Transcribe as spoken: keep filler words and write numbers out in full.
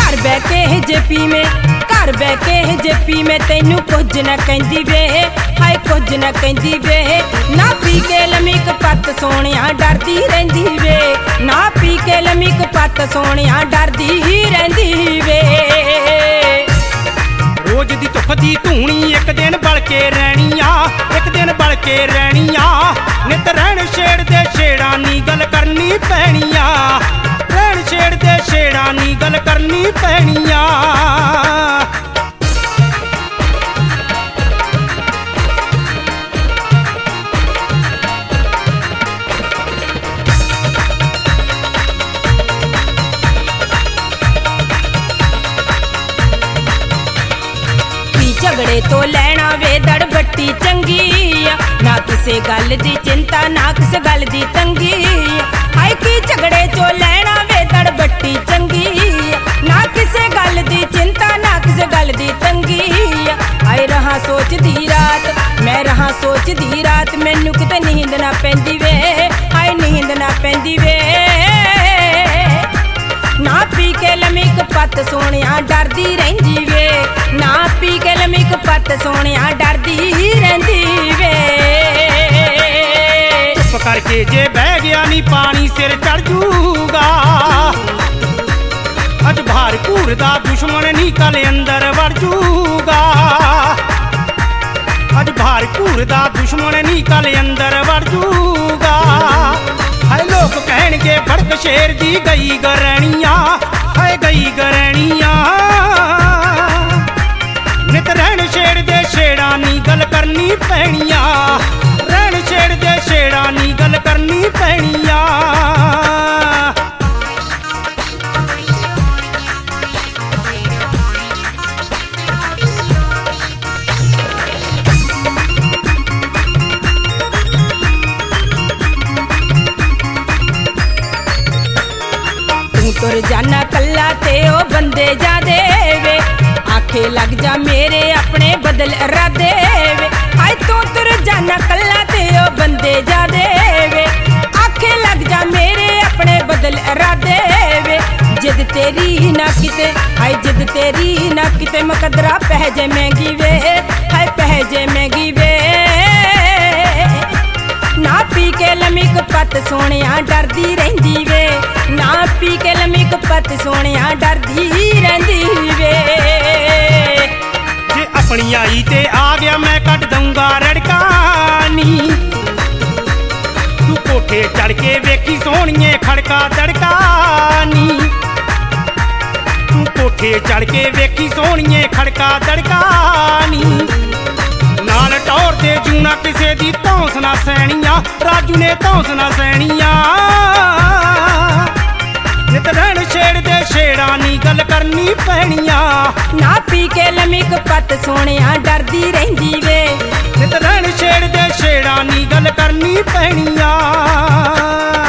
घर बह के जे पीवे घर बह के जे पीवे तैनू कुछ ना कहंदी वे हाय कुछ ना कहंदी वे ना पी के लमीक पत सोहणिया डरदी रहिंदी वे ना पी के लमीक पत सोहणिया डरदी रहिंदी वे रोज दी धुख दी धूनी एक दिन बल के रहनी आ एक दिन बल के रहनी आ नित रहन छेड़ दे छेड़ा नी गल करनी पैनी आ रहन छेड़ दे छेड़ा नी गल करनी पैनी आ झगड़े तो लैना वे दड़ बट्टी चंगी ना किसे गल दी चिंता ना किसे गल दी तंगी हाय की झगड़े तो लैना वे दड़ बट्टी चंगी ना किसे गल दी चिंता ना किसे गल दी तंगी हाय रहा सोचदी रात मैं रहा सोचदी रात मैनू किते नींद ना पैंदी वे हाय नींद ना पैंदी वे ना पी के लमीक पत सोहणिया डरदी रहिंदी वे ना पी के लमीक पत सोहणिया डरदी रहिंदी वे चुप करके जे बह गया नी पानी सिर चढ़ जूगा अज भार घूरदा दुश्मन नी कल अंदर वड़ जूगा अज भार घूरदा दुश्मन नी कल अंदर वड़ जूगा हाय लोग कहणगे भड़क शेर दी गई गरनिया हाय गई गरनिया नित रहन छेड़ दे छेड़ा नी गल करनी पैनिया रहन छेड़ दे छेड़ा नी गल करनी पैनिया तुर जाना कल्ला ते ओ बंदे जा देवे आखे लग जा मेरे अपने बदल इरादे वे हाय तू तुर जाना कल्ला ते ओ बंदे जा देवे आखे लग जा मेरे अपने बदल इरादे वे जिद तेरी ना किते हाय जिद तेरी ना किते मुकदरा पहजे महंगी वे हाय पहजे महंगी वे ना पी के लमीक पत सोहणिया डरदी रहिंदी वे ना पी के लमीक पत सोहणिया डरदी रहिंदी वे जे अपनी आई ते आ गया मैं कट दूंगा रड़कानी तू कोठे चढ़ के वेखी सोहणिए खड़का दड़कानी तू कोठे चढ़ के वेखी सोहणिए खड़का दड़कानी नाल टौर दे जूना किसे दी धौंस ना सैनिया राजू ने धौंस ना सैनिया नित रहन छेड़ दे छेड़ा नी गल करनी पैनिया ना पी के लमीक पत सोहणिया डरदी रहिंदी वे नित रहन छेड़ दे छेड़ा नी गल करनी पैनिया।